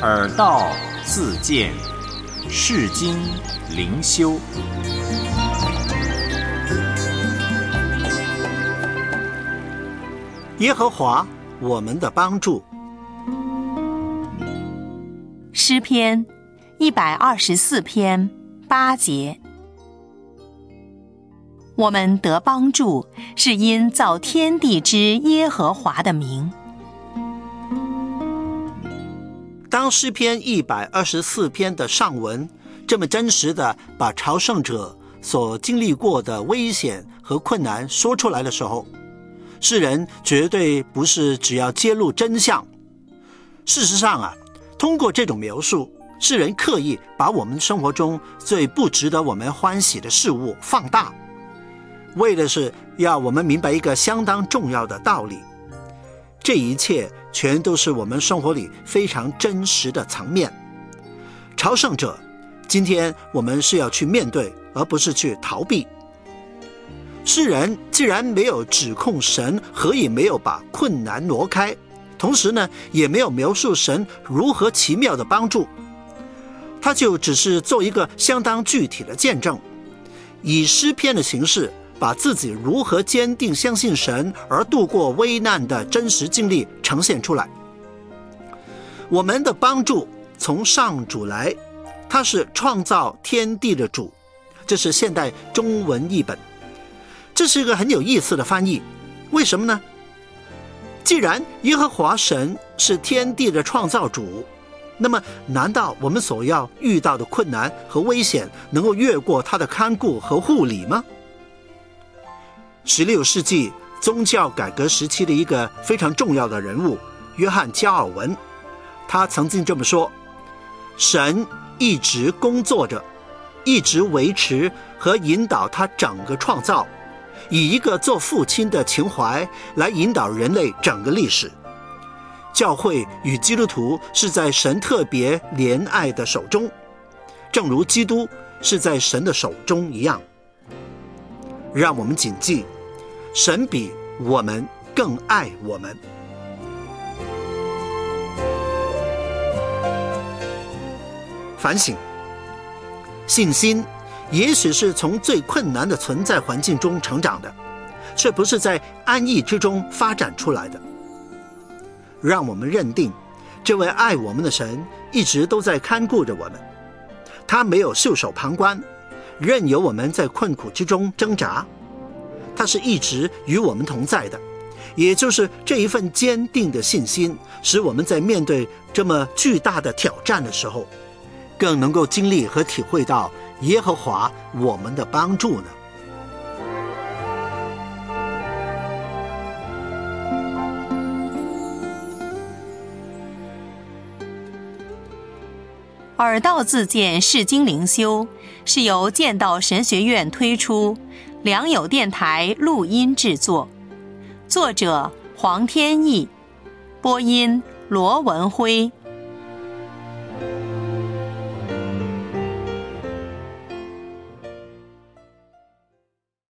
耳道自见，世经灵修。 耶和华我们的帮助。 诗篇124篇8节，我们得帮助，是因造天地之耶和华的名。 当诗篇124篇的上文这么真实的把朝圣者所经历过的危险和困难说出来的时候，诗人绝对不是只要揭露真相。事实上通过这种描述，诗人刻意把我们生活中最不值得我们欢喜的事物放大，为的是要我们明白一个相当重要的道理：这一切全都是我们生活里非常真实的层面。朝圣者，今天我们是要去面对，而不是去逃避。诗人既然没有指控神何以没有把困难挪开，同时呢，也没有描述神如何奇妙的帮助，他就只是做一个相当具体的见证，以诗篇的形式把自己如何坚定相信神而度过危难的真实经历呈现出来。我们的帮助从上主来，他是创造天地的主，这是现代中文译本。这是一个很有意思的翻译，为什么呢？既然耶和华神是天地的创造主，那么难道我们所要遇到的困难和危险能够越过他的看顾和护理吗？16世纪宗教改革时期的一个非常重要的人物约翰加尔文，他曾经这么说：神一直工作着，一直维持和引导他整个创造，以一个做父亲的情怀来引导人类整个历史。教会与基督徒是在神特别怜爱的手中，正如基督是在神的手中一样。让我们谨记，神比我们更爱我们。反省，信心也许是从最困难的存在环境中成长的，却不是在安逸之中发展出来的。让我们认定，这位爱我们的神一直都在看顾着我们，他没有袖手旁观，任由我们在困苦之中挣扎，他是一直与我们同在的。也就是这一份坚定的信心，使我们在面对这么巨大的挑战的时候，更能够经历和体会到耶和华我们的帮助呢。 耳道自见世经灵修是由剑道神学院推出，良友电台录音制作，作者黄天意，播音罗文辉。